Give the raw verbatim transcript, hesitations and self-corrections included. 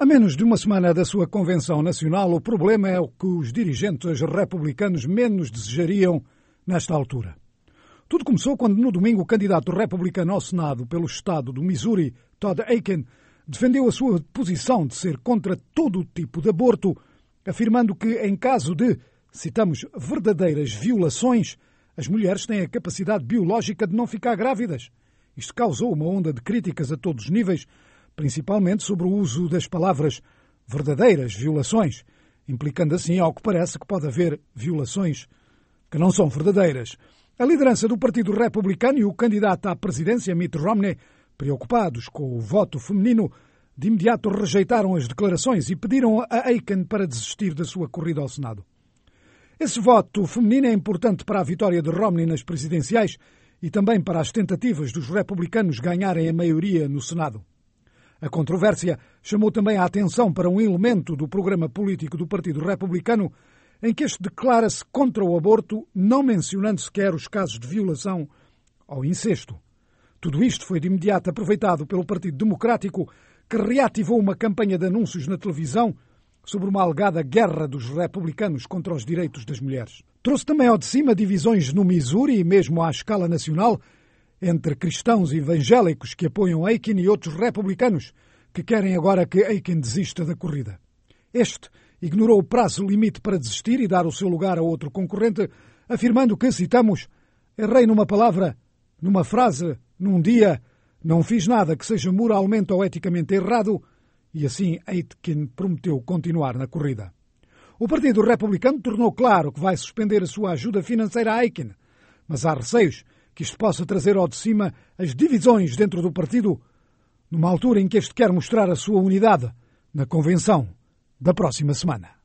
A menos de uma semana da sua convenção nacional, o problema é o que os dirigentes republicanos menos desejariam nesta altura. Tudo começou quando, no domingo, o candidato republicano ao Senado pelo estado do Missouri, Todd Akin, defendeu a sua posição de ser contra todo o tipo de aborto, afirmando que, em caso de, citamos, verdadeiras violações, as mulheres têm a capacidade biológica de não ficar grávidas. Isto causou uma onda de críticas a todos os níveis, principalmente sobre o uso das palavras verdadeiras violações, implicando assim, ao que parece, que pode haver violações que não são verdadeiras. A liderança do Partido Republicano e o candidato à presidência, Mitt Romney, preocupados com o voto feminino, de imediato rejeitaram as declarações e pediram a Akin para desistir da sua corrida ao Senado. Esse voto feminino é importante para a vitória de Romney nas presidenciais e também para as tentativas dos republicanos ganharem a maioria no Senado. A controvérsia chamou também a atenção para um elemento do programa político do Partido Republicano em que este declara-se contra o aborto, não mencionando sequer os casos de violação ou incesto. Tudo isto foi de imediato aproveitado pelo Partido Democrático, que reativou uma campanha de anúncios na televisão sobre uma alegada guerra dos republicanos contra os direitos das mulheres. Trouxe também ao de cima divisões no Missouri e mesmo à escala nacional entre cristãos evangélicos que apoiam Akin e outros republicanos que querem agora que Akin desista da corrida. Este ignorou o prazo limite para desistir e dar o seu lugar a outro concorrente, afirmando que, citamos, errei numa palavra, numa frase, num dia, não fiz nada que seja moralmente ou eticamente errado, e assim Akin prometeu continuar na corrida. O Partido Republicano tornou claro que vai suspender a sua ajuda financeira a Akin, mas há receios que isto possa trazer ao de cima as divisões dentro do partido, numa altura em que este quer mostrar a sua unidade na convenção da próxima semana.